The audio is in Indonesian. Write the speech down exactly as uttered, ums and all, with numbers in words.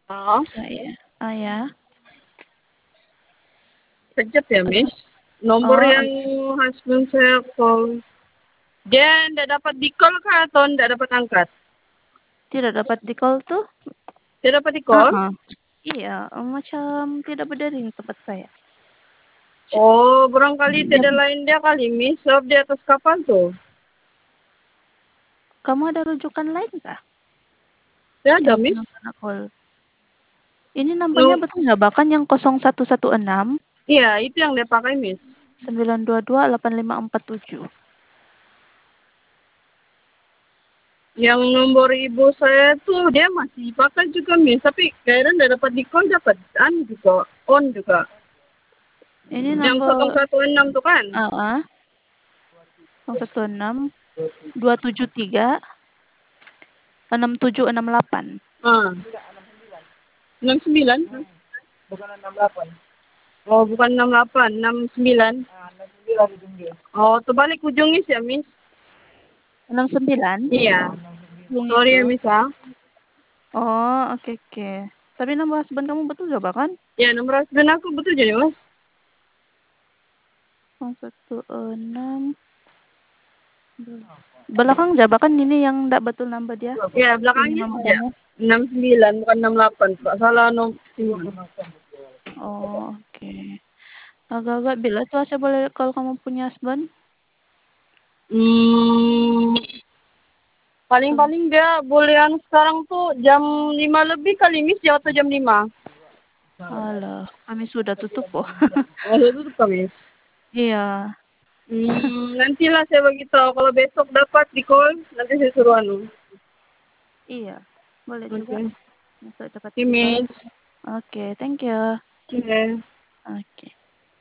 Oh, Saya. Ah ya. kejap ya, Ada. Miss. Nomor Oh, yang husband saya call. Dia tidak dapat di call kah atau tidak dapat angkat? tidak dapat di call tuh? Dia dapat di Ah, call? ah. Iya, macam tidak berdering tempat saya. Oh, barangkali Dia, tidak lain dia kali, Miss. Sebab di atas kapal tuh. kamu ada rujukan lain kah Dia ada, yang Miss. pernah kena call? Ini nambahnya No, betul nggak? Bahkan yang nol satu satu enam iya, itu yang dia pakai, Miss. sembilan dua dua delapan lima empat tujuh. Yang nomor ibu saya tuh dia masih pakai juga, Miss. Tapi kayaknya tidak dapat di call, dapat an juga, on juga. Ini Yang nomor satu enam tuh kan? A A nol satu enam dua tujuh tiga enam tujuh enam delapan. Ah, enam sembilan. Oh, bukan enam delapan, enam sembilan. Oh, terbalik ujungnya sih ya, Miss. enam sembilan Iya. ujung Sorry itu. ya, Miss ya. Oh, oke oke. Tapi nama husband kamu betul nggak bahkan? Ya, nomor husband aku betul jadi, Mas. nol satu enam belakang jabakan ini yang enggak betul nambah dia. Ya, Ini belakangnya nomor ya. kamu. enam sembilan bukan enam delapan. Tidak salah nomor. Oh, oke. Agak-agak bila tuh saya boleh kalau kamu punya husband? Hmm, paling-paling dia bolehan sekarang tuh jam lima lebih kali, Miss, ya, atau jam lima. Alah, kami sudah tutup kok. Oh, itu tuh kami. Iya, Hmm, nantilah saya bagi tahu kalau besok dapat di call, nanti saya suruh anu. iya. Boleh juga Oke. untuk dapat Okay, di call. Miss. Oke, thank you. Oke. Oke.